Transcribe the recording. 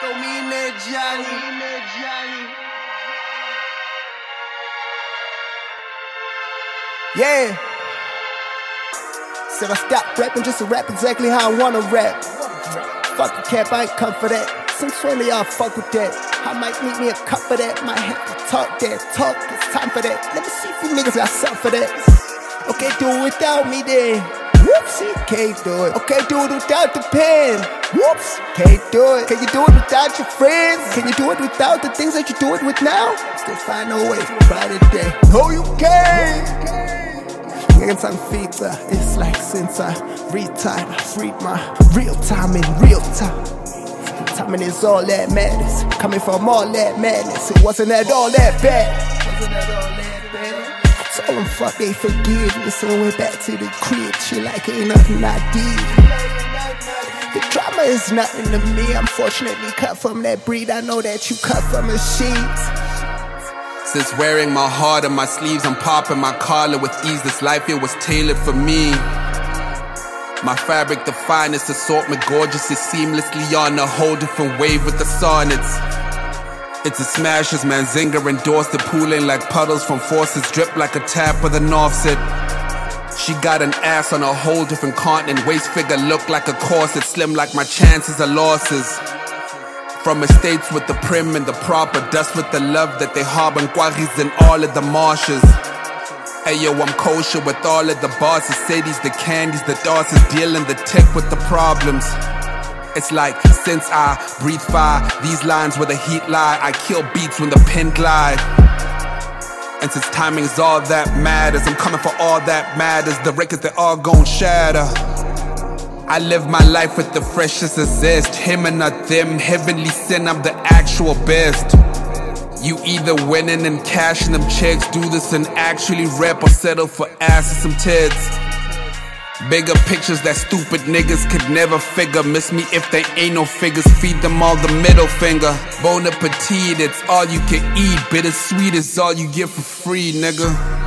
Domine Gianni. Yeah. Said I stop rapping just to rap exactly how I wanna rap. Fuck the cap, I ain't come for that. Sincerely, I'll fuck with that. I might need me a cup of that. Might have to talk that. Talk, it's time for that. Let me see if you niggas got something for that. Okay, do it without me then. Whoopsie, can't do it. Okay, do it without the pen. Whoops, can't do it. Can you do it without your friends? Can you do it without the things that you do it with now? Still find a way, try today. No, you can't. Some feature, it's like since I retired, I freed my real time in real time. Timing is all that matters. Coming from all that madness, it wasn't at all that bad. I told them fuck they forgiveness and went back to the crib. Shit like ain't nothing I did. The drama is nothing to me. I'm fortunately cut from that breed. I know that you cut from a sheet. Since wearing my heart on my sleeves, I'm popping my collar with ease. This life, it was tailored for me. My fabric, the finest assortment, gorgeous, is seamlessly on a whole different wave with the sonnets. It's a smashes, man, Zinger endorsed it, pooling like puddles from forces, drip like a tap with an offset. She got an ass on a whole different continent, waist figure look like a corset, slim like my chances of losses. From estates with the prim and the proper, dust with the love that they harbor, Quagis in all of the marshes. Ayo, I'm kosher with all of the bosses, Sadies, the candies, the dosses, dealing the tech with the problems. It's like, since I breathe fire, these lines where the heat lie, I kill beats when the pen glide. And since timing's all that matters, I'm coming for all that matters, the records, they all gon' shatter. I live my life with the freshest of zest. Him and not them, heavenly sin, I'm the actual best. You either winning and cashing them checks, do this and actually rap, or settle for ass and some tits. Bigger pictures that stupid niggas could never figure. Miss me if they ain't no figures, feed them all the middle finger. Bon appetit, it's all you can eat. Bittersweet is all you get for free, nigga.